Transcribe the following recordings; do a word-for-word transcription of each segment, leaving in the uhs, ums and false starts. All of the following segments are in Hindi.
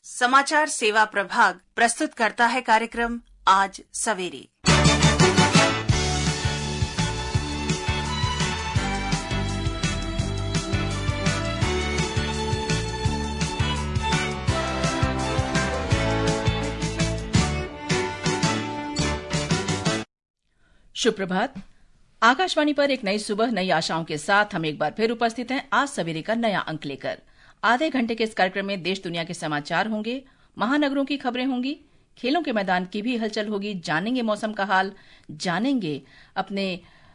समाचार सेवा प्रभाग प्रस्तुत करता है कार्यक्रम आज सवेरे। सुप्रभात। आकाशवाणी पर एक नई सुबह नई आशाओं के साथ हम एक बार फिर उपस्थित हैं आज सवेरे का नया अंक लेकर। आधे घंटे के इस कार्यक्रम में देश दुनिया के समाचार होंगे, महानगरों की खबरें होंगी, खेलों के मैदान की भी हलचल होगी, जानेंगे मौसम का हाल, जानेंगे अपने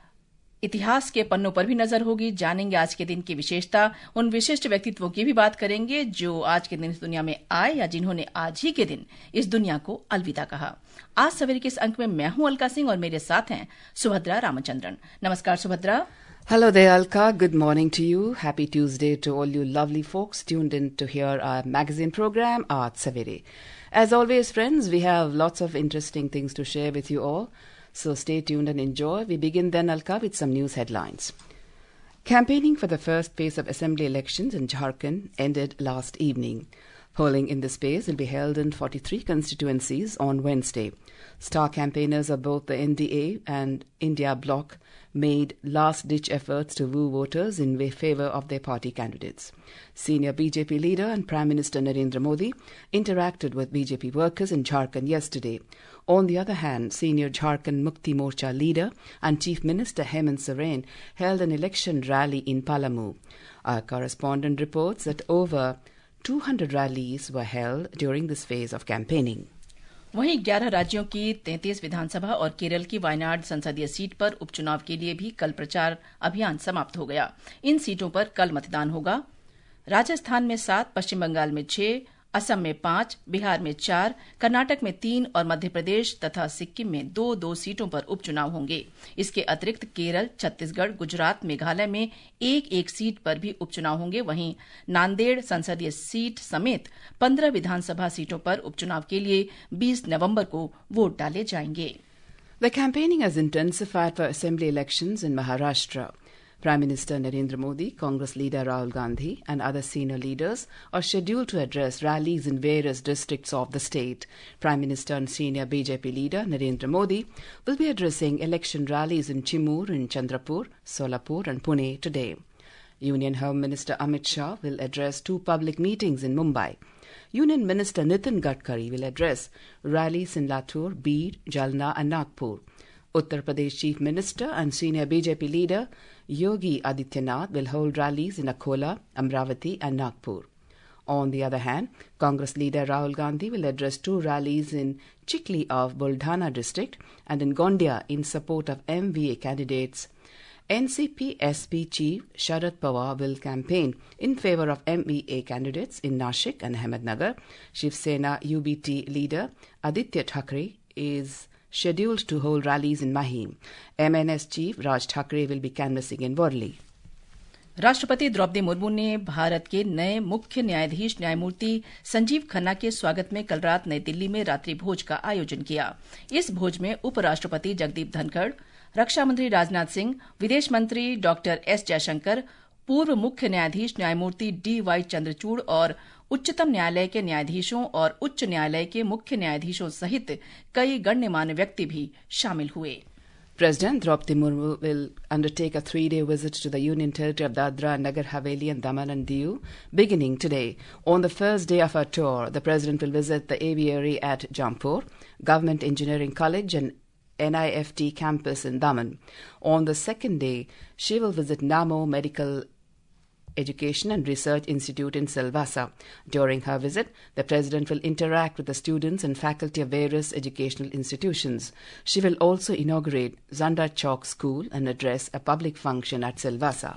इतिहास के पन्नों पर भी नजर होगी, जानेंगे आज के दिन की विशेषता, उन विशिष्ट व्यक्तित्वों की भी बात करेंगे जो आज के दिन इस दुनिया में आए या जिन्होंने आज ही के दिन इस दुनिया को अलविदा कहा। आज सवेरे के इस अंक में मैं हूं अलका सिंह और मेरे साथ हैं सुभद्रा रामचंद्रन। नमस्कार Subhadra. Hello there, Alka. Good morning to you. Happy Tuesday to all you lovely folks tuned in to hear our magazine program, Aaj Savere. As always, friends, we have lots of interesting things to share with you all. So stay tuned and enjoy. We begin then, Alka, with some news headlines. Campaigning for the first phase of assembly elections in Jharkhand ended last evening. Polling in this phase will be held in forty-three constituencies on Wednesday. Star campaigners of both the N D A and India Bloc made last-ditch efforts to woo voters in favour of their party candidates. Senior B J P leader and Prime Minister Narendra Modi interacted with B J P workers in Jharkhand yesterday. On the other hand, senior Jharkhand Mukti Morcha leader and Chief Minister Hemant Soren held an election rally in Palamu. Our correspondent reports that over two hundred rallies were held during this phase of campaigning. वहीं ग्यारह राज्यों की तैंतीस विधानसभा और केरल की वायनाड संसदीय सीट पर उपचुनाव के लिए भी कल प्रचार अभियान समाप्त हो गया। इन सीटों पर कल मतदान होगा। राजस्थान में सात, पश्चिम बंगाल में छह, असम में पांच, बिहार में चार, कर्नाटक में तीन और मध्य प्रदेश तथा सिक्किम में दो दो सीटों पर उपचुनाव होंगे। इसके अतिरिक्त केरल, छत्तीसगढ़, गुजरात, मेघालय में एक एक सीट पर भी उपचुनाव होंगे। वहीं नांदेड़ संसदीय सीट समेत पंद्रह विधानसभा सीटों पर उपचुनाव के लिए बीस नवंबर को वोट डाले जाएंगे। The campaigning has intensified for assembly elections in Maharashtra. Prime Minister Narendra Modi, Congress leader Rahul Gandhi and other senior leaders are scheduled to address rallies in various districts of the state. Prime Minister and senior B J P leader Narendra Modi will be addressing election rallies in Chimur, in Chandrapur, Solapur and Pune today. Union Home Minister Amit Shah will address two public meetings in Mumbai. Union Minister Nitin Gadkari will address rallies in Latur, Beed, Jalna and Nagpur. Uttar Pradesh Chief Minister and senior B J P leader Yogi Adityanath will hold rallies in Akola, Amravati and Nagpur. On the other hand, Congress leader Rahul Gandhi will address two rallies in Chikli of Buldhana district and in Gondia in support of M V A candidates. N C P S P Chief Sharad Pawar will campaign in favour of M V A candidates in Nashik and Ahmednagar. Shiv Sena U B T leader Aditya Thackeray is scheduled to hold rallies in Mahim. M N S Chief Raj Thackeray will be canvassing in Worli. राष्ट्रपति द्रौपदी मुर्मू ने भारत के नए मुख्य न्यायाधीश न्यायमूर्ति संजीव खन्ना के स्वागत में कल रात नई दिल्ली में रात्रि भोज का आयोजन किया। इस भोज में उपराष्ट्रपति जगदीप धनखड़, रक्षा मंत्री राजनाथ सिंह, विदेश मंत्री डॉक्टर एस जयशंकर, पूर्व मुख्य न्यायाधीश न्यायमूर्ति डी वाई चंद्रचूड़ और उच्चतम न्यायालय के न्यायाधीशों और उच्च न्यायालय के मुख्य न्यायाधीशों सहित कई गण्यमान्य व्यक्ति भी शामिल हुए। President Draupadi Murmu will undertake a three-day visit to the Union Territory of Dadra, Nagar Haveli and Daman and Diu beginning today. On the first day of her tour, the President will visit the aviary at Jampur, Government Engineering College and N I F T campus in Daman. On the second day, she will visit Namo Medical Education and Research Institute in Silvassa. During her visit, the President will interact with the students and faculty of various educational institutions. She will also inaugurate Zanda Chowk School and address a public function at Silvassa.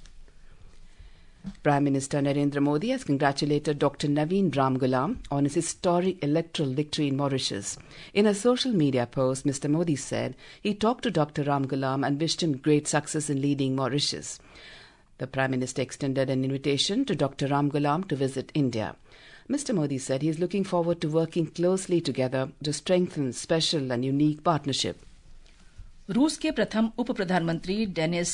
Prime Minister Narendra Modi has congratulated Doctor Naveen Ramgoolam on his historic electoral victory in Mauritius. In a social media post, Mister Modi said he talked to Doctor Ramgoolam and wished him great success in leading Mauritius. The Prime Minister extended an invitation to Doctor Ramgoolam to visit India. Mister Modi said he is looking forward to working closely together to strengthen special and unique partnership. रूस के प्रथम उप प्रधानमंत्री डेनिस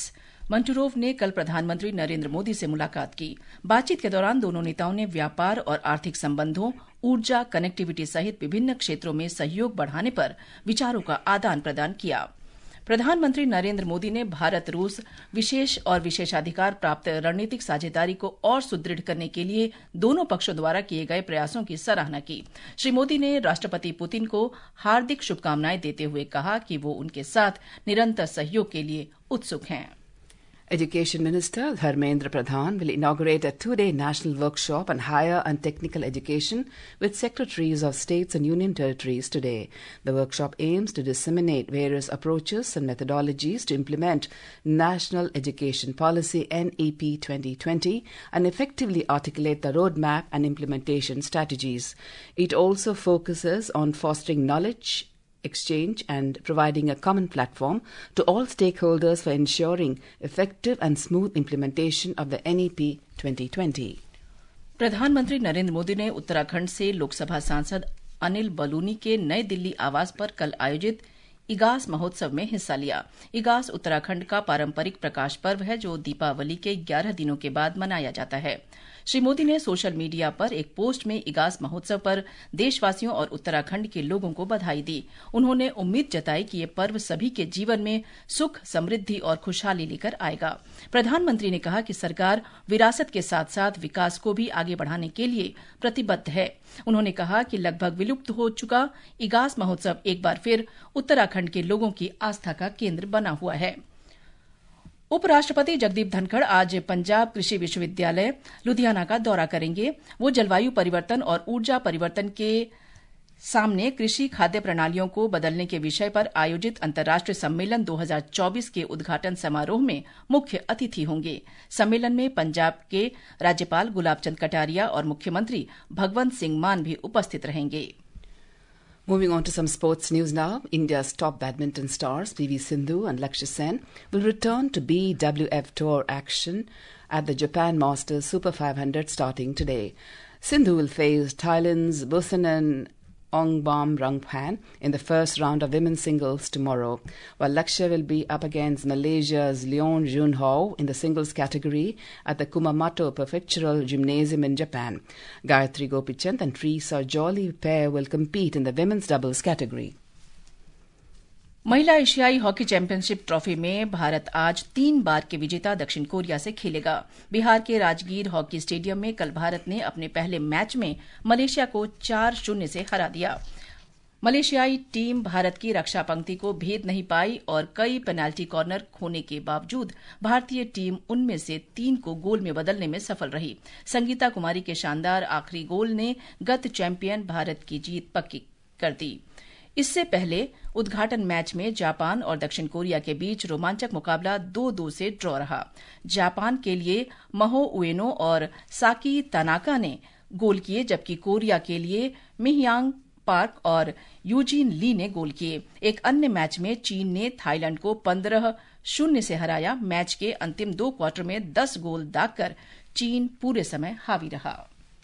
मंटूरोव ने कल प्रधानमंत्री नरेंद्र मोदी से मुलाकात की। बातचीत के दौरान दोनों नेताओं ने व्यापार और आर्थिक संबंधों, ऊर्जा, कनेक्टिविटी सहित विभिन्न क्षेत्रों में सहयोग बढ़ाने पर विचारों का आदान प्रदान किया। प्रधानमंत्री नरेंद्र मोदी ने भारत रूस विशेष और विशेषाधिकार प्राप्त रणनीतिक साझेदारी को और सुदृढ़ करने के लिए दोनों पक्षों द्वारा किए गए प्रयासों की सराहना की। श्री मोदी ने राष्ट्रपति पुतिन को हार्दिक शुभकामनाएं देते हुए कहा कि वो उनके साथ निरंतर सहयोग के लिए उत्सुक हैं। Education Minister Dharmendra Pradhan will inaugurate a two-day national workshop on higher and technical education with secretaries of states and union territories today. The workshop aims to disseminate various approaches and methodologies to implement National Education Policy N E P twenty twenty and effectively articulate the roadmap and implementation strategies. It also focuses on fostering knowledge exchange and providing a common platform to all stakeholders for ensuring effective and smooth implementation of the N E P twenty twenty. प्रधानमंत्री नरेंद्र मोदी ने उत्तराखंड से लोकसभा सांसद अनिल बलूनी के नई दिल्ली आवास पर कल आयोजित इगास महोत्सव में हिस्सा लिया। इगास उत्तराखंड का पारंपरिक प्रकाश पर्व है जो दीपावली के ग्यारह दिनों के बाद मनाया जाता है। श्री मोदी ने सोशल मीडिया पर एक पोस्ट में इगास महोत्सव पर देशवासियों और उत्तराखंड के लोगों को बधाई दी। उन्होंने उम्मीद जताई कि ये पर्व सभी के जीवन में सुख, समृद्धि और खुशहाली लेकर आएगा। प्रधानमंत्री ने कहा कि सरकार विरासत के साथ साथ विकास को भी आगे बढ़ाने के लिए प्रतिबद्ध है। उन्होंने कहा कि लगभग विलुप्त हो चुका इगास महोत्सव एक बार फिर उत्तराखंड के लोगों की आस्था का केंद्र बना हुआ है। उपराष्ट्रपति जगदीप धनखड़ आज पंजाब कृषि विश्वविद्यालय लुधियाना का दौरा करेंगे। वो जलवायु परिवर्तन और ऊर्जा परिवर्तन के सामने कृषि खाद्य प्रणालियों को बदलने के विषय पर आयोजित अंतर्राष्ट्रीय सम्मेलन दो हज़ार चौबीस के उद्घाटन समारोह में मुख्य अतिथि होंगे। सम्मेलन में पंजाब के राज्यपाल गुलाब चंद कटारिया और मुख्यमंत्री भगवंत सिंह मान भी उपस्थित रहेंगे। Moving on to some sports news now. India's top badminton stars P V Sindhu and Lakshya Sen will return to B W F Tour action at the Japan Masters Super five hundred starting today. Sindhu will face Thailand's Busanan Ongbam Rangpan in the first round of women's singles tomorrow, while Lakshya will be up against Malaysia's Leon Junho in the singles category at the Kumamoto Prefectural Gymnasium in Japan. Gayatri Gopichand and Teresa Jolly pair will compete in the women's doubles category. महिला एशियाई हॉकी चैंपियनशिप ट्रॉफी में भारत आज तीन बार के विजेता दक्षिण कोरिया से खेलेगा। बिहार के राजगीर हॉकी स्टेडियम में कल भारत ने अपने पहले मैच में मलेशिया को चार शून्य से हरा दिया। मलेशियाई टीम भारत की रक्षा पंक्ति को भेद नहीं पाई और कई पेनाल्टी कॉर्नर खोने के बावजूद भारतीय टीम उनमें से तीन को गोल में बदलने में सफल रही। संगीता कुमारी के शानदार आखिरी गोल ने गत चैंपियन भारत की जीत पक्की कर दी। इससे पहले उद्घाटन मैच में जापान और दक्षिण कोरिया के बीच रोमांचक मुकाबला दो दो से ड्रॉ रहा। जापान के लिए महो उएनो और साकी तानाका ने गोल किए, जबकि कोरिया के लिए मिहयांग पार्क और यूजिन ली ने गोल किए। एक अन्य मैच में चीन ने थाईलैंड को पंद्रह शून्य से हराया। मैच के अंतिम दो क्वार्टर में दस गोल दागकर चीन पूरे समय हावी रहा।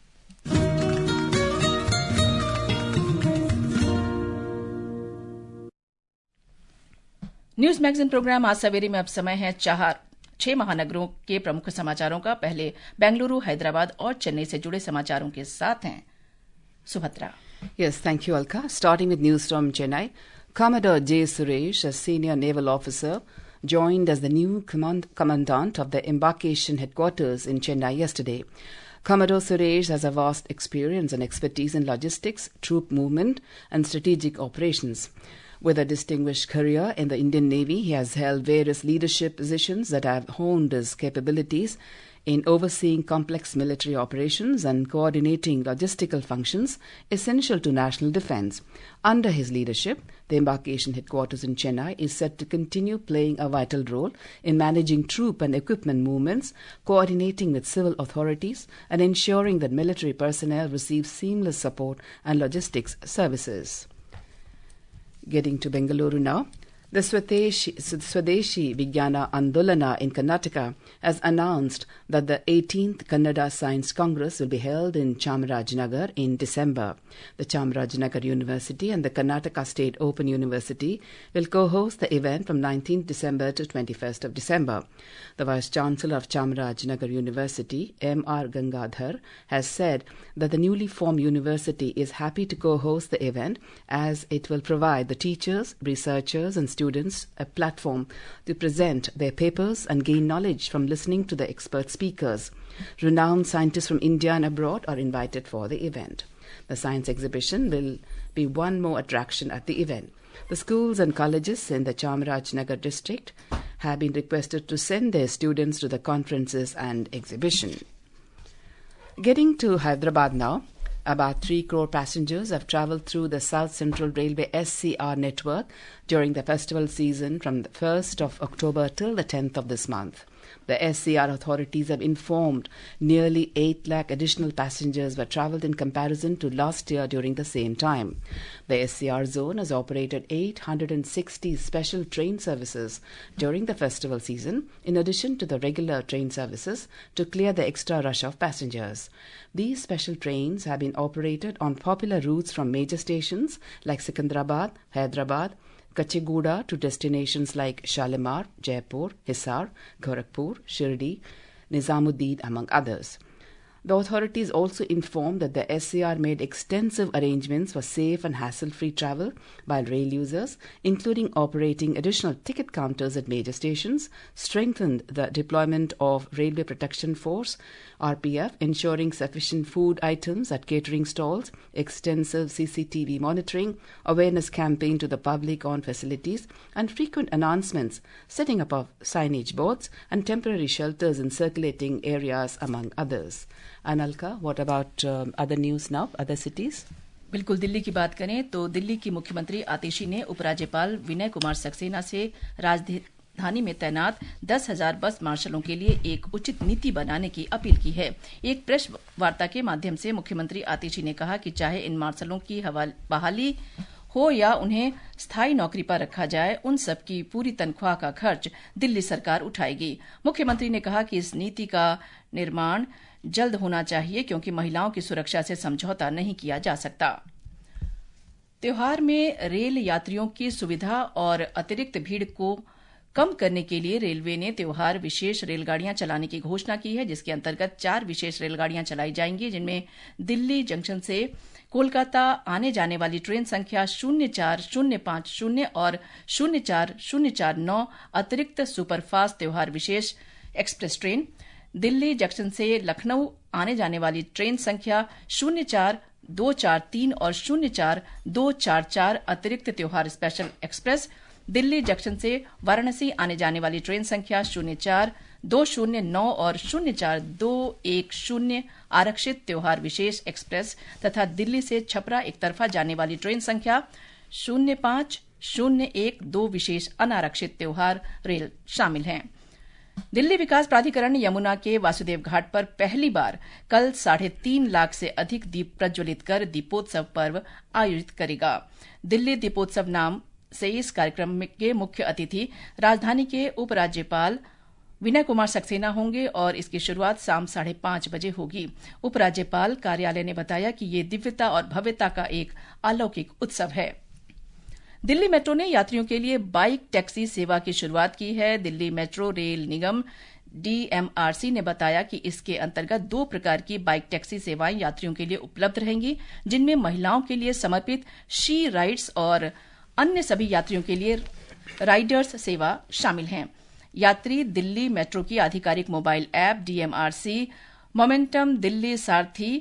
न्यूज मैगजीन प्रोग्राम आज सवेरे में अब समय है चार छह महानगरों के प्रमुख समाचारों का। पहले बेंगलुरु, हैदराबाद और चेन्नई से जुड़े समाचारों के साथ हैं Subhadra. Yes, thank you, Alka. Starting with news from Chennai, Commodore J. Suresh, a senior naval officer, joined as the new command- commandant of the embarkation headquarters in Chennai yesterday. Commodore Suresh has a vast experience and expertise in logistics, troop movement, and strategic operations. With a distinguished career in the Indian Navy, he has held various leadership positions that have honed his capabilities in overseeing complex military operations and coordinating logistical functions essential to national defense. Under his leadership, the embarkation headquarters in Chennai is set to continue playing a vital role in managing troop and equipment movements, coordinating with civil authorities, and ensuring that military personnel receive seamless support and logistics services. Getting to Bengaluru now. The Swadeshi, Swadeshi Vijnana Andolana in Karnataka has announced that the eighteenth Kannada Science Congress will be held in Chamarajanagar in December. The Chamarajanagar University and the Karnataka State Open University will co-host the event from nineteenth December to twenty-first of December. The Vice-Chancellor of Chamarajanagar University, M R Gangadhar, has said that the newly formed university is happy to co-host the event as it will provide the teachers, researchers and students a platform to present their papers and gain knowledge from listening to the expert speakers. Renowned scientists from India and abroad are invited for the event. The science exhibition will be one more attraction at the event. The schools and colleges in the Chamarajanagar district have been requested to send their students to the conferences and exhibition. Getting to Hyderabad now, about three crore passengers have travelled through the South Central Railway S C R network during the festival season from the first of October till the tenth of this month. The S C R authorities have informed nearly eight lakh additional passengers were travelled in comparison to last year during the same time. The S C R zone has operated eight hundred sixty special train services during the festival season, in addition to the regular train services, to clear the extra rush of passengers. These special trains have been operated on popular routes from major stations like Secunderabad, Hyderabad, Kachiguda to destinations like Shalimar, Jaipur, Hisar, Gorakhpur, Shirdi, Nizamuddin, among others. The authorities also informed that the S C R made extensive arrangements for safe and hassle-free travel by rail users, including operating additional ticket counters at major stations, strengthened the deployment of Railway Protection Force, R P F, ensuring sufficient food items at catering stalls, extensive C C T V monitoring, awareness campaign to the public on facilities, and frequent announcements, setting up of signage boards and temporary shelters in circulating areas, among others. Analka, what about um, other news now, other cities? बिल्कुल, दिल्ली की बात करें तो दिल्ली की मुख्यमंत्री आतिशी ने उपराज्यपाल विनय कुमार सक्सेना से राजधानी में तैनात दस हजार बस मार्शलों के लिए एक उचित नीति बनाने की अपील की है। एक प्रेस वार्ता के माध्यम से मुख्यमंत्री आतिशी ने कहा कि चाहे इन मार्शलों की बहाली हो या उन्हें स्थायी नौकरी पर रखा जाए, उन सब की पूरी तनख्वाह का खर्च दिल्ली सरकार उठाएगी। मुख्यमंत्री ने कहा कि इस नीति का निर्माण जल्द होना चाहिए क्योंकि महिलाओं की सुरक्षा से समझौता नहीं किया जा सकता। त्योहार में रेल यात्रियों की सुविधा और अतिरिक्त भीड़ को कम करने के लिए रेलवे ने त्योहार विशेष रेलगाड़ियां चलाने की घोषणा की है, जिसके अंतर्गत चार विशेष रेलगाड़ियां चलाई जाएंगी, जिनमें दिल्ली जंक्शन से कोलकाता आने जाने वाली ट्रेन संख्या शून्य चार शून्य पांच शून्य और शून्य चार शून्य चार नौ अतिरिक्त सुपरफास्ट त्योहार विशेष एक्सप्रेस ट्रेन, दिल्ली जंक्शन से लखनऊ आने जाने वाली ट्रेन संख्या शून्य चार दो चार तीन और शून्य चार दो चार चार अतिरिक्त त्योहार स्पेशल एक्सप्रेस, दिल्ली जंक्शन से वाराणसी आने जाने वाली ट्रेन संख्या शून्य चार दो शून्य नौ और शून्य चार दो एक शून्य आरक्षित त्योहार विशेष एक्सप्रेस तथा दिल्ली से छपरा एक तरफा जाने वाली ट्रेन संख्या शून्य पांच शून्य एक दो विशेष अनारक्षित त्योहार रेल शामिल हैं। दिल्ली विकास प्राधिकरण यमुना के वासुदेव घाट पर पहली बार कल साढ़े तीन लाख से अधिक दीप प्रज्वलित कर दीपोत्सव पर्व आयोजित करेगा। दिल्ली दीपोत्सव नाम से इस कार्यक्रम के मुख्य अतिथि राजधानी के उपराज्यपाल विनय कुमार सक्सेना होंगे और इसकी शुरुआत शाम साढ़े पांच बजे होगी। उपराज्यपाल कार्यालय ने बताया कि ये दिव्यता और भव्यता का एक अलौकिक उत्सव है। दिल्ली मेट्रो ने यात्रियों के लिए बाइक टैक्सी सेवा की शुरुआत की है। दिल्ली मेट्रो रेल निगम डीएमआरसी ने बताया कि इसके अंतर्गत दो प्रकार की बाइक टैक्सी सेवाएं यात्रियों के लिए उपलब्ध रहेंगी, जिनमें महिलाओं के लिए समर्पित शी राइड्स और अन्य सभी यात्रियों के लिए राइडर्स सेवा शामिल हैं। यात्री दिल्ली मेट्रो की आधिकारिक mobile app DMRC momentum Delhi Sarathi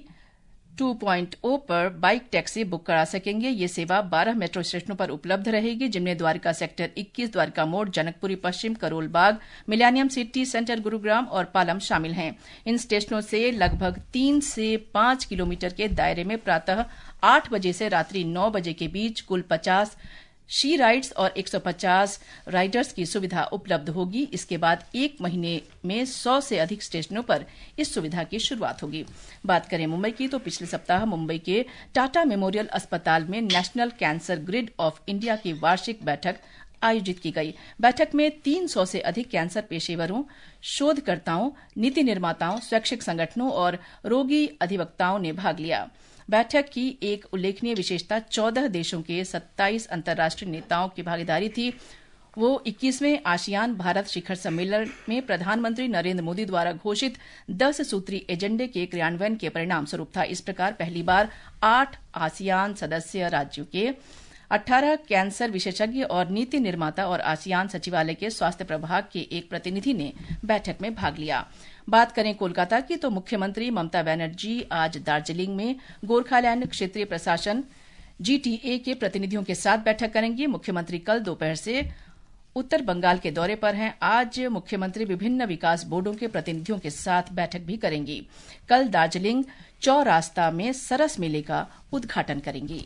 two point ओ पर बाइक टैक्सी बुक करा सकेंगे। ये सेवा बारह मेट्रो स्टेशनों पर उपलब्ध रहेगी, जिनमें द्वारका सेक्टर इक्कीस, द्वारका मोड़, जनकपुरी पश्चिम, Karol Bagh, millennium city centre Gurugram और पालम शामिल हैं। इन स्टेशनों से लगभग तीन से पांच किलोमीटर के दायरे में प्रातः आठ बजे से रात्रि नौ बजे के बीच कुल पचास शी राइड्स और एक सौ पचास राइडर्स की सुविधा उपलब्ध होगी। इसके बाद एक महीने में सौ से अधिक स्टेशनों पर इस सुविधा की शुरुआत होगी। बात करें मुंबई की तो पिछले सप्ताह मुंबई के टाटा मेमोरियल अस्पताल में national cancer grid of India की वार्षिक बैठक आयोजित की गई। बैठक में तीन सौ से अधिक कैंसर पेशेवरों, शोधकर्ताओं, नीति निर्माताओं, स्वैच्छिक संगठनों और रोगी अधिवक्ताओं ने भाग लिया। बैठक की एक उल्लेखनीय विशेषता चौदह देशों के सत्ताईस अंतर्राष्ट्रीय नेताओं की भागीदारी थी। वो इक्कीसवें आसियान भारत शिखर सम्मेलन में प्रधानमंत्री नरेंद्र मोदी द्वारा घोषित दस सूत्री एजेंडे के क्रियान्वयन के परिणाम स्वरूप था। इस प्रकार पहली बार आठ आसियान सदस्य राज्यों के अठारह कैंसर विशेषज्ञ और नीति निर्माता और आसियान सचिवालय के स्वास्थ्य प्रभाग के एक प्रतिनिधि ने बैठक में भाग लिया। बात करें कोलकाता की तो मुख्यमंत्री ममता बनर्जी आज दार्जिलिंग में गोरखालैंड क्षेत्रीय प्रशासन जीटीए के प्रतिनिधियों के साथ बैठक करेंगी। मुख्यमंत्री कल दोपहर से उत्तर बंगाल के दौरे पर हैं। आज मुख्यमंत्री विभिन्न विकास बोर्डों के प्रतिनिधियों के साथ बैठक भी करेंगी। कल दार्जिलिंग चौरास्ता में सरस मेले का उद्घाटन करेंगी।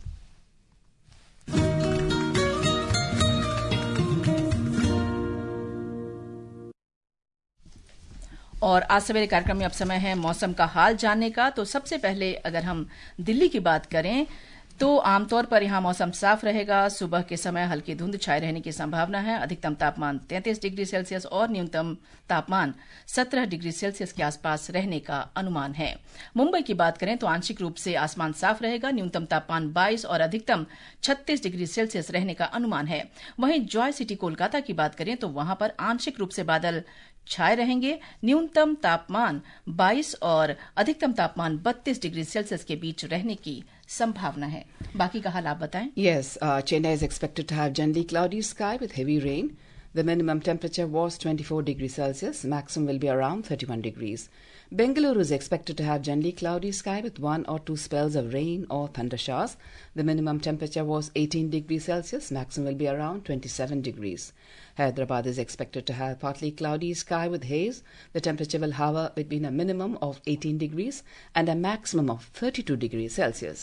और आज सवेरे कार्यक्रम में अब समय है मौसम का हाल जानने का। तो सबसे पहले अगर हम दिल्ली की बात करें तो आमतौर पर यहां मौसम साफ रहेगा। सुबह के समय हल्की धुंध छाए रहने की संभावना है। अधिकतम तापमान तैंतीस डिग्री सेल्सियस और न्यूनतम तापमान सत्रह डिग्री सेल्सियस के आसपास रहने का अनुमान है। मुंबई की बात करें तो आंशिक रूप से आसमान साफ रहेगा। न्यूनतम तापमान बाईस और अधिकतम छत्तीस डिग्री सेल्सियस रहने का अनुमान है। वहीं जॉय सिटी कोलकाता की बात करें तो वहां पर आंशिक रूप से बादल छाए रहेंगे। न्यूनतम तापमान बाईस और अधिकतम तापमान बत्तीस डिग्री सेल्सियस के बीच रहने की संभावना है। बाकी का हाल आप बताएं। Yes, uh, Chennai is expected to have generally cloudy sky with heavy rain. The minimum temperature was twenty-four degrees Celsius. Maximum will be around thirty-one degrees. Bengaluru is expected to have generally cloudy sky with one or two spells of rain or thunder showers. The minimum temperature was eighteen degrees Celsius. Maximum will be around twenty-seven degrees. Hyderabad is expected to have partly cloudy sky with haze. The temperature will hover between a minimum of eighteen degrees and a maximum of thirty-two degrees Celsius.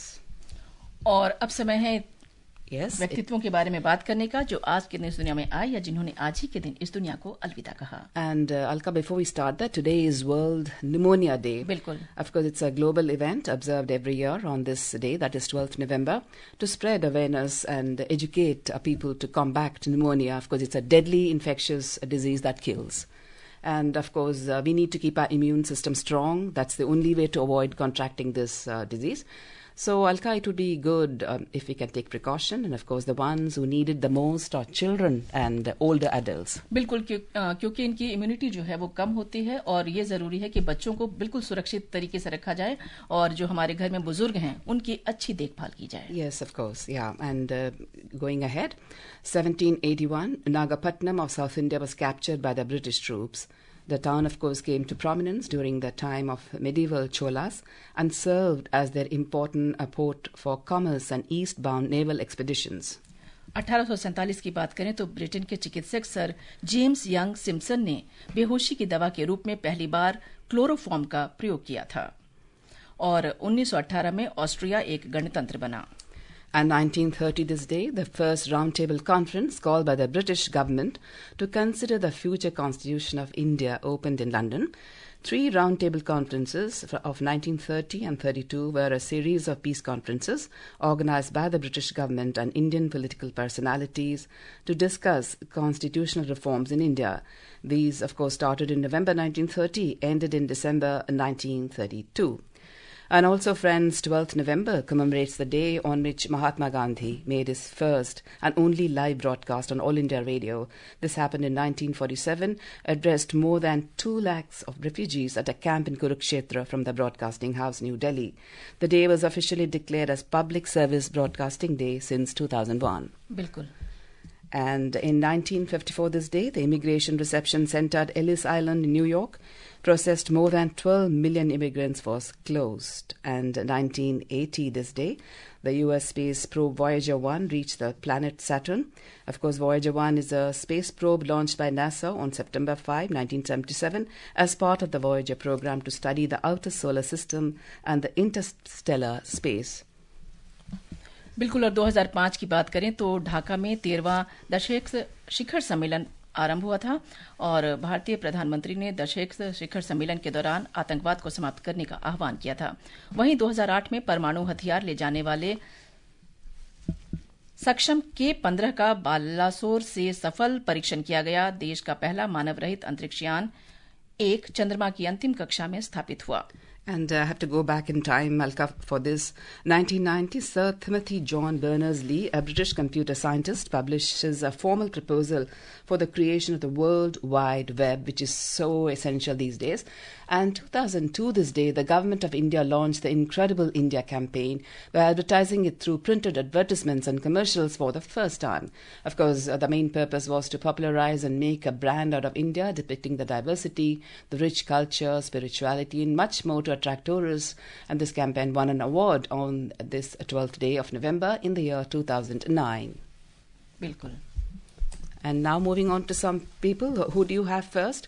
और अब समय है Yes, व्यक्तित्वों के बारे में बात करने का जो आज के दिन इस दुनिया में आए या जिन्होंने आज ही के दिन इस दुनिया को अलविदा कहा। And uh, Alka, before we start that, today is World Pneumonia Day. बिल्कुल। Of course, it's a global event observed every year on this day, that is twelfth November, to spread awareness and educate uh, people to combat pneumonia. Of course, it's a deadly infectious disease that kills. And of course, uh, we need to keep our immune system strong. That's the only way to avoid contracting this uh, disease. So, Alka, it would be good um, if we can take precaution. And of course, the ones who need it the most are children and older adults. बिल्कुल, क्यों, क्योंकि इनकी इम्यूनिटी जो है वो कम होती है और ये जरूरी है कि बच्चों को बिल्कुल सुरक्षित तरीके से रखा जाए और जो हमारे घर में बुजुर्ग हैं उनकी अच्छी देखभाल की जाए। Yes, of course, yeah. And uh, going ahead, seventeen eighty-one, Nagapatnam of South India was captured by the British troops. The town, of course, came to prominence during the time of medieval Cholas and served as their important uh, port for commerce and eastbound naval expeditions. अठारह सौ सैंतालीस की बात करें तो ब्रिटेन के चिकित्सक सर जेम्स यंग सिम्पसन ने बेहोशी की दवा के रूप में पहली बार क्लोरोफॉर्म का प्रयोग किया था और उन्नीस सौ अठारह में ऑस्ट्रिया एक गणतंत्र बना। And nineteen thirty this day, the first roundtable conference called by the British government to consider the future constitution of India opened in London. Three roundtable conferences of nineteen thirty and thirty-two were a series of peace conferences organized by the British government and Indian political personalities to discuss constitutional reforms in India. These, of course, started in November nineteen thirty, ended in December nineteen thirty-two. And also, friends, twelfth November commemorates the day on which Mahatma Gandhi made his first and only live broadcast on All India Radio. This happened in nineteen forty-seven, addressed more than two lakhs of refugees at a camp in Kurukshetra from the Broadcasting House, New Delhi. The day was officially declared as Public Service Broadcasting Day since two thousand one. बिल्कुल। And in nineteen fifty-four this day, the Immigration Reception Center at Ellis Island in New York processed more than twelve million immigrants was closed. And nineteen eighty this day, the U S space probe Voyager one reached the planet Saturn. Of course, Voyager one is a space probe launched by NASA on September fifth, nineteen seventy-seven as part of the Voyager program to study the outer solar system and the interstellar space. बिल्कुल। और दो हज़ार पाँच की बात करें तो ढाका में तेरहवां दशेक शिखर सम्मेलन आरंभ हुआ था और भारतीय प्रधानमंत्री ने दशेक शिखर सम्मेलन के दौरान आतंकवाद को समाप्त करने का आह्वान किया था। वहीं दो हज़ार आठ में परमाणु हथियार ले जाने वाले सक्षम के पंद्रह का बालासोर से सफल परीक्षण किया गया। देश का पहला मानव रहित अंतरिक्षयान एक चंद्रमा की अंतिम कक्षा में स्थापित हुआ। And uh, I have to go back in time, Malka, for this. nineteen ninety, Sir Timothy John Berners-Lee, a British computer scientist, publishes a formal proposal for the creation of the World Wide Web, which is so essential these days. And two thousand two, this day, the Government of India launched the Incredible India campaign by advertising it through printed advertisements and commercials for the first time. Of course, uh, the main purpose was to popularize and make a brand out of India, depicting the diversity, the rich culture, spirituality, and much more to attract tourists. And this campaign won an award on this twelfth day of November in the year two thousand nine. बिल्कुल। And now moving on to some people. Who do you have first?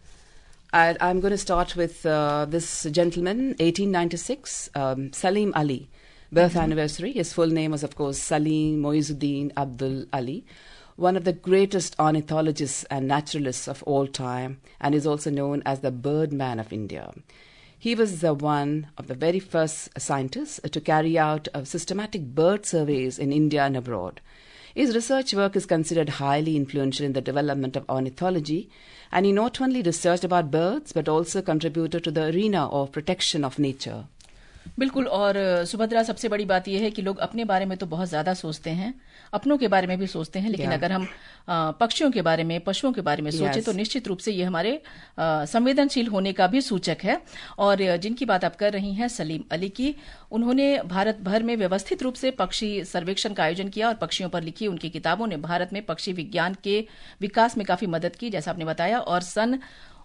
I, I'm going to start with uh, this gentleman, eighteen ninety-six, um, Salim Ali. Birth mm-hmm. anniversary. His full name was, of course, Salim Moizuddin Abdul Ali. One of the greatest ornithologists and naturalists of all time, and is also known as the Birdman of India. He was the one of the very first scientists to carry out uh, systematic bird surveys in India and abroad. His research work is considered highly influential in the development of ornithology, and he not only researched about birds but also contributed to the arena of protection of nature. बिल्कुल। और सुभद्रा, सबसे बड़ी बात यह है कि लोग अपने बारे में तो बहुत ज्यादा सोचते हैं, अपनों के बारे में भी सोचते हैं, लेकिन yeah. अगर हम पक्षियों के बारे में, पशुओं के बारे में सोचें yes. तो निश्चित रूप से ये हमारे संवेदनशील होने का भी सूचक है। और जिनकी बात आप कर रही हैं, सलीम अली की, उन्होंने भारत भर में व्यवस्थित रूप से पक्षी सर्वेक्षण का आयोजन किया और पक्षियों पर लिखी उनकी किताबों ने भारत में पक्षी विज्ञान के विकास में काफी मदद की, जैसा आपने बताया। और सन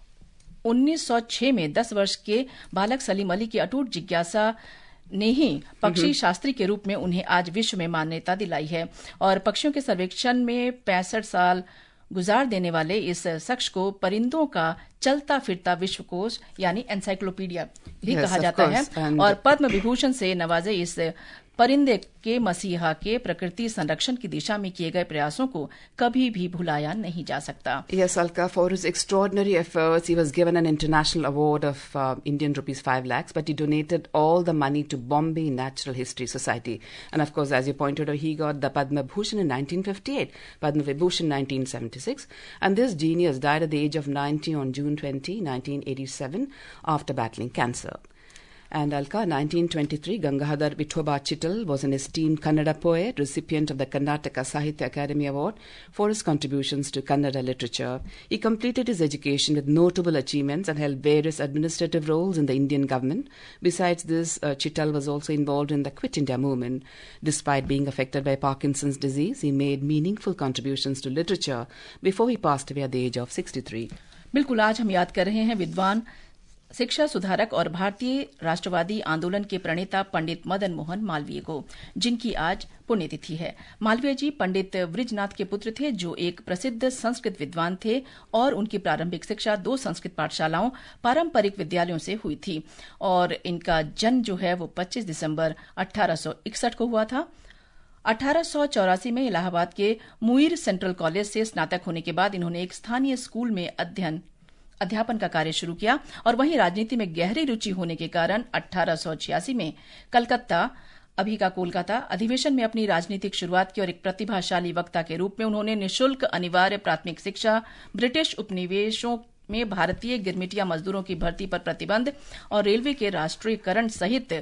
उन्नीस सौ छह में दस वर्ष के बालक सलीम अली की अटूट जिज्ञासा ने ही पक्षी शास्त्री के रूप में उन्हें आज विश्व में मान्यता दिलाई है। और पक्षियों के सर्वेक्षण में पैंसठ साल गुजार देने वाले इस शख्स को परिंदों का चलता फिरता विश्वकोश यानी एनसाइक्लोपीडिया भी yes, कहा जाता है। And और पद्म विभूषण से नवाजे इस परिंदे के मसीहा के प्रकृति संरक्षण की दिशा में किए गए प्रयासों को कभी भी भुलाया नहीं जा सकता। Yes, Alka, for his extraordinary efforts, he was given an international award of uh, Indian rupees five lakhs, but he donated all the money to Bombay Natural History Society. And of course, as you pointed out, he got the Padma Bhushan in nineteen fifty-eight, Padma Vibhushan nineteen seventy-six, and this genius died at the age of ninety on June twentieth, nineteen eighty-seven, after battling cancer. And Alka, nineteen twenty-three, Gangahadhar Vithoba Chittal was an esteemed Kannada poet, recipient of the Karnataka Sahitya Academy Award for his contributions to Kannada literature. He completed his education with notable achievements and held various administrative roles in the Indian government. Besides this, uh, Chittal was also involved in the Quit India movement. Despite being affected by Parkinson's disease, he made meaningful contributions to literature before he passed away at the age of sixty-three. बिल्कुल, आज हम याद कर रहे हैं विद्वान, शिक्षा सुधारक और भारतीय राष्ट्रवादी आंदोलन के प्रणेता पंडित मदन मोहन मालवीय को, जिनकी आज पुण्यतिथि है। मालवीय जी पंडित वृजनाथ के पुत्र थे, जो एक प्रसिद्ध संस्कृत विद्वान थे और उनकी प्रारंभिक शिक्षा दो संस्कृत पाठशालाओं, पारंपरिक विद्यालयों से हुई थी। और इनका जन्म जो है वो पच्चीस दिसंबर अठारह सौ इकसठ को हुआ था। अठारह सौ चौरासी में इलाहाबाद के मुईर सेंट्रल कॉलेज से स्नातक होने के बाद इन्होंने एक स्थानीय स्कूल में अध्ययन अध्यापन का कार्य शुरू किया और वहीं राजनीति में गहरी रुचि होने के कारण अठारह सौ छियासी में कलकत्ता, अभी का कोलकाता, अधिवेशन में अपनी राजनीतिक शुरुआत की और एक प्रतिभाशाली वक्ता के रूप में उन्होंने निःशुल्क अनिवार्य प्राथमिक शिक्षा, ब्रिटिश उपनिवेशों में भारतीय गिरमिटिया मजदूरों की भर्ती पर प्रतिबंध और रेलवे के राष्ट्रीयकरण सहित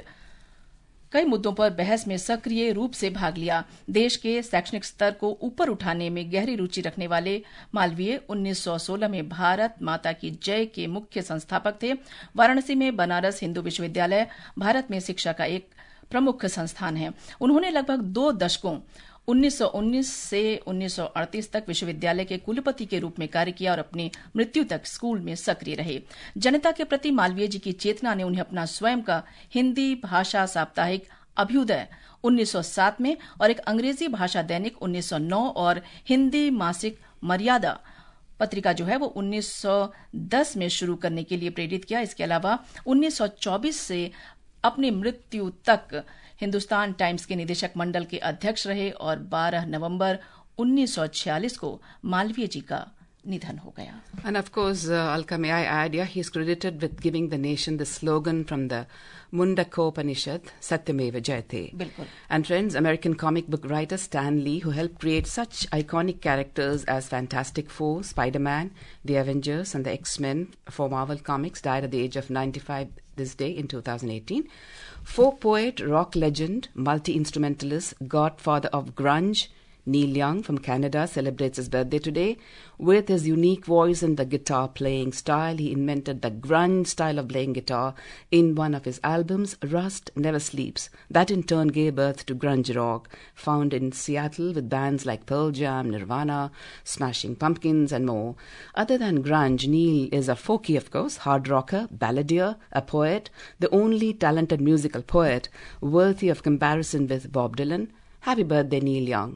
कई मुद्दों पर बहस में सक्रिय रूप से भाग लिया। देश के शैक्षणिक स्तर को ऊपर उठाने में गहरी रुचि रखने वाले मालवीय उन्नीस सौ सोलह में भारत माता की जय के मुख्य संस्थापक थे। वाराणसी में बनारस हिंदू विश्वविद्यालय भारत में शिक्षा का एक प्रमुख संस्थान है। उन्होंने लगभग दो दशकों उन्नीस सौ उन्नीस से उन्नीस सौ अड़तीस तक विश्वविद्यालय के कुलपति के रूप में कार्य किया और अपनी मृत्यु तक स्कूल में सक्रिय रहे। जनता के प्रति मालवीय जी की चेतना ने उन्हें अपना स्वयं का हिंदी भाषा साप्ताहिक अभ्युदय उन्नीस सौ सात में और एक अंग्रेजी भाषा दैनिक उन्नीस सौ नौ और हिंदी मासिक मर्यादा पत्रिका जो है वो उन्नीस सौ दस में शुरू करने के लिए प्रेरित किया। इसके अलावा उन्नीस सौ चौबीस से अपनी मृत्यु तक हिंदुस्तान टाइम्स के निदेशक मंडल के अध्यक्ष रहे और बारह नवंबर उन्नीस सौ छियालीस को मालवीय जी का निधन हो गया। And of course, uh, Alka, may I add, yeah, he's credited with giving the nation the slogan from the Mundakopanishad, Satyameva Jayate. Bilkul. And friends, American comic book writer Stan Lee, who helped create such iconic characters as Fantastic Four, Spider-Man, the Avengers, and the X-Men for Marvel Comics, died at the age of ninety-five this day in two thousand eighteen. Folk poet, rock legend, multi-instrumentalist, godfather of grunge, Neil Young from Canada celebrates his birthday today. With his unique voice and the guitar playing style, he invented the grunge style of playing guitar in one of his albums, Rust Never Sleeps. That in turn gave birth to grunge rock, found in Seattle with bands like Pearl Jam, Nirvana, Smashing Pumpkins, and more. Other than grunge, Neil is a folky, of course, hard rocker, balladeer, a poet, the only talented musical poet worthy of comparison with Bob Dylan. Happy birthday, Neil Young.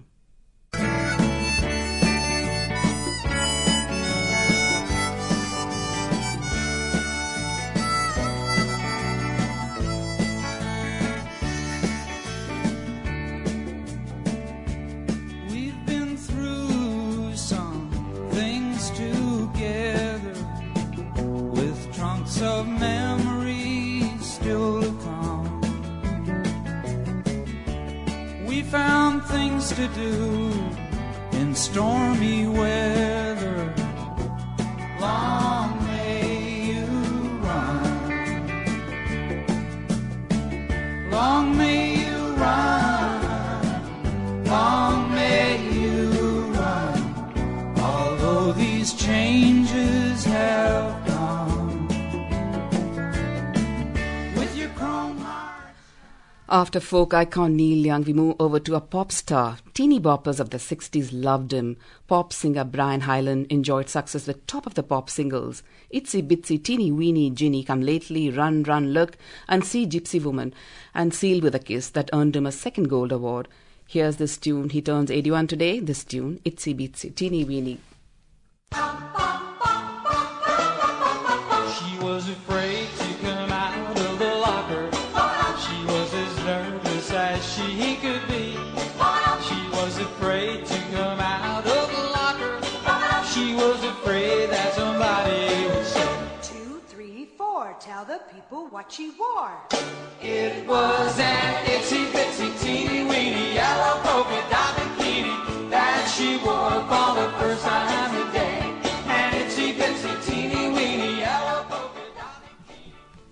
Of memories still to come. We found things to do in stormy weather. Long may you run. Long may you run. Long may you run. Although these changes have After folk icon Neil Young, we move over to a pop star. Teeny boppers of the sixties loved him. Pop singer Brian Hyland enjoyed success with top-of-the-pop singles. Itsy Bitsy Teeny Weeny Ginny, Come Lately, Run Run Look, and See Gypsy Woman, and Seal with a Kiss, that earned him a second gold award. Here's this tune. He turns eighty-one today. This tune, Itsy Bitsy Teeny Weeny. She was afraid to come out of the locker. She was as nervous as she could be. She was afraid to come out of the locker. She was afraid that somebody would say, Two, three, four, tell the people what she wore. it was an itsy bitsy teeny weeny yellow polka dot bikini that she wore for the first time today. An itsy bitsy teeny weeny yellow polka dot bikini.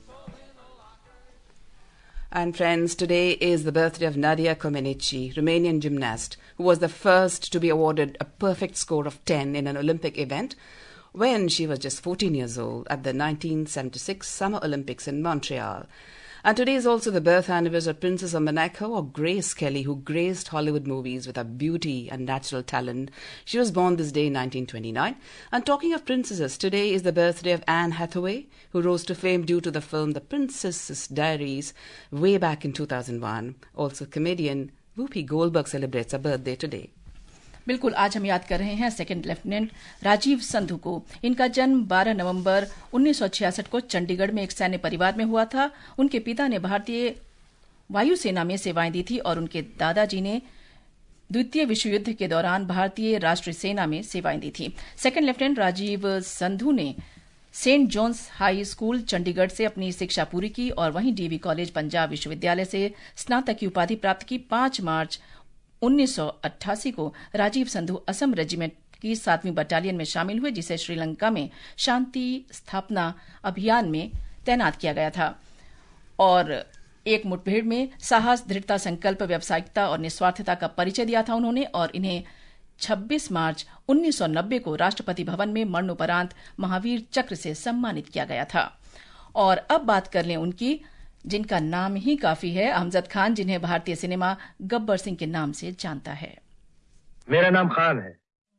And friends, today is the birthday of Nadia Comaneci, Romanian gymnast, who was the first to be awarded a perfect score of ten in an Olympic event when she was just fourteen years old at the nineteen seventy-six Summer Olympics in Montreal. And today is also the birth anniversary of Princess of Monaco, or Grace Kelly, who graced Hollywood movies with her beauty and natural talent. She was born this day in nineteen twenty-nine. And talking of princesses, today is the birthday of Anne Hathaway, who rose to fame due to the film The Princess's Diaries way back in two thousand one. Also, comedian Whoopi Goldberg celebrates her birthday today. बिल्कुल, आज हम याद कर रहे हैं सेकंड लेफ्टिनेंट राजीव संधू को। इनका जन्म बारह नवंबर उन्नीस सौ छियासठ को चंडीगढ़ में एक सैन्य परिवार में हुआ था। उनके पिता ने भारतीय वायुसेना में सेवाएं दी थी और उनके दादाजी ने द्वितीय विश्व युद्ध के दौरान भारतीय राष्ट्रीय सेना में सेवाएं दी थी। सेकंड लेफ्टिनेंट राजीव संधू ने saint John's high school Chandigarh से अपनी शिक्षा पूरी की और वहीं डीवी कॉलेज पंजाब विश्वविद्यालय से स्नातक की उपाधि प्राप्त की। पांच मार्च उन्नीस सौ अट्ठासी को राजीव संधू असम रेजिमेंट की सातवीं बटालियन में शामिल हुए, जिसे श्रीलंका में शांति स्थापना अभियान में तैनात किया गया था। और एक मुठभेड़ में साहस, दृढ़ता, संकल्प, व्यावसायिकता और निस्वार्थता का परिचय दिया था उन्होंने, और इन्हें छब्बीस मार्च उन्नीस सौ नब्बे को राष्ट्रपति भवन में मरणोपरांत महावीर चक्र से सम्मानित किया गया था। और अब बात कर लें उनकी, जिनका नाम ही काफी है, अमजद खान, जिन्हें भारतीय सिनेमा गब्बर सिंह के नाम से जानता है। मेरा नाम खान है,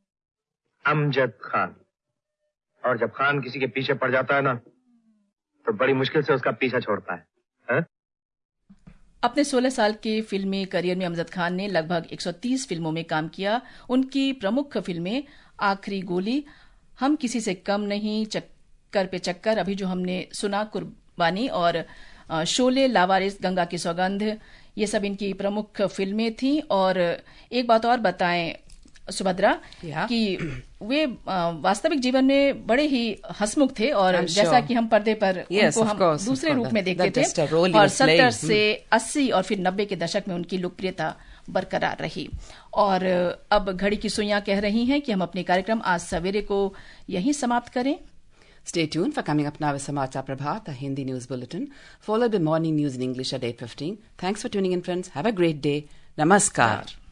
अमजद खान। और जब खान किसी के पीछे पड़ जाता है ना, तो बड़ी मुश्किल से उसका पीछा छोड़ता है, है? अपने सोलह साल के फिल्मी करियर में अमजद खान ने लगभग एक सौ तीस फिल्मों में काम किया। उनकी प्रमुख फिल्में आखिरी गोली, हम किसी से कम नहीं, चक्कर पे चक्कर, अभी जो हमने सुना, कुर्बानी, और शोले, लावारिस, गंगा की सौगंध, ये सब इनकी प्रमुख फिल्में थीं। और एक बात और बताएं, सुभद्रा Yeah. कि वे अ, वास्तविक जीवन में बड़े ही हंसमुख थे और I'm जैसा sure. कि हम पर्दे पर Yes, उनको of हम course, of दूसरे course. रूप में That- देखते that just a थे role he और was playing. सत्तर से अस्सी और फिर नब्बे के दशक में उनकी लोकप्रियता बरकरार रही। और अब घड़ी की सुइयां कह रही हैं कि हम अपने कार्यक्रम आज सवेरे को यहीं समाप्त करें। Stay tuned for coming up now with Samachar Prabhat, a Hindi news bulletin, followed by morning news in English at eight fifteen. Thanks for tuning in, friends. Have a great day. Namaskar.